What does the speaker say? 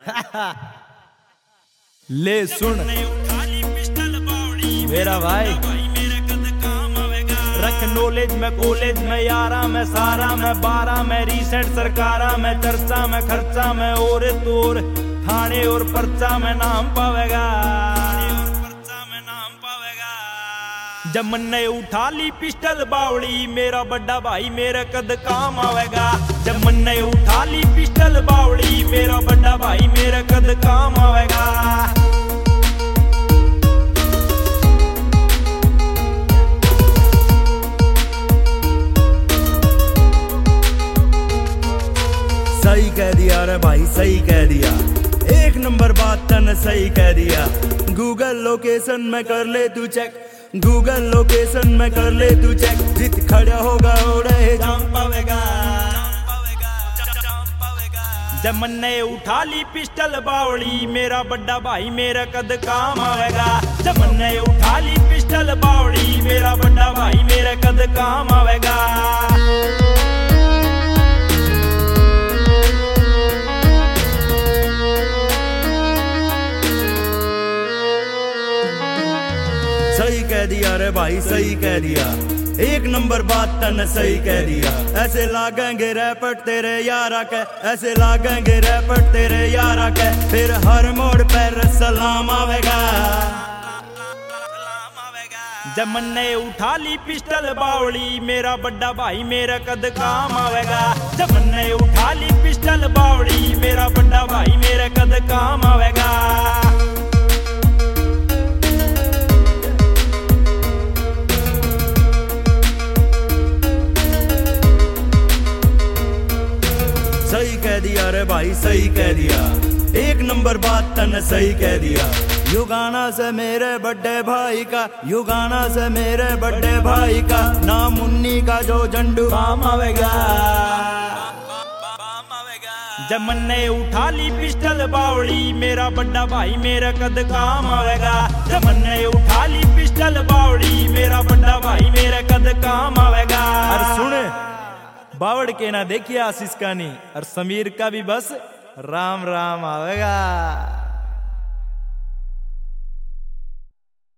ले सुन मेरा भाई, रख नॉलेज में कॉलेज में यारा में सारा में 12 में रीसेंट सरकारा में चर्चा में खर्चा में और तोर थाने और पर्चा में नाम पावेगा। जब मन्ने उठा ली पिस्टल बावड़ी मेरा बड़ा भाई मेरे कद काम आवेगा। जब मन्ने उठा ली पिस्टल बावड़ी मेरा बड़ा भाई मेरे कद काम आवेगा। सही कह दिया रे भाई, सही कह दिया, एक नंबर बात तने सही कह दिया। गूगल लोकेशन में कर ले तू चेक, गूगल लोकेशन में कर ले तू चेक, जित खड़ा होगा ओड़े जाम पावेगा। जब मन्ने उठा ली पिस्टल बावड़ी मेरा बड़ा भाई मेरा कद काम आवेगा। जब मन्ने उठा ली पिस्टल बावड़ी मेरा बड़ा भाई मेरा कद काम आवेगा। सही कह दिया रे भाई, सही कह दिया, एक नंबर बात तने सही कह दिया। ऐसे लागेंगे रैपट तेरे यारा के, ऐसे लागेंगे रैपट तेरे यारा के, फिर हर मोड़ पर सलाम आवेगा। जब मन्ने उठा ली पिस्टल बावड़ी मेरा बड़ा भाई मेरा कद काम आवेगा। जब मन्ने उठा ली पिस्टल बावड़ी मेरा बड़ा भाई मेरा कद काम आवेगा। सही कह दिया रे भाई, सही कह दिया, एक नंबर बात तने सही कह दिया। युगाना से मेरे बड़े भाई का, युगाना से मेरे बड़े भाई का, नाम उन्नी का जो झंडू काम आवेगा। जब मन्ने उठा ली पिस्टल बावड़ी मेरा बड़ा भाई मेरा कद काम आवेगा। जब मन्ने उठा ली पिस्टल बावड़ी मेरा बड़ा भाई मेरा कद काम आवेगा। और सुने बावड़ के ना देखिए आशीष का नहीं, और समीर का भी बस राम राम आवेगा।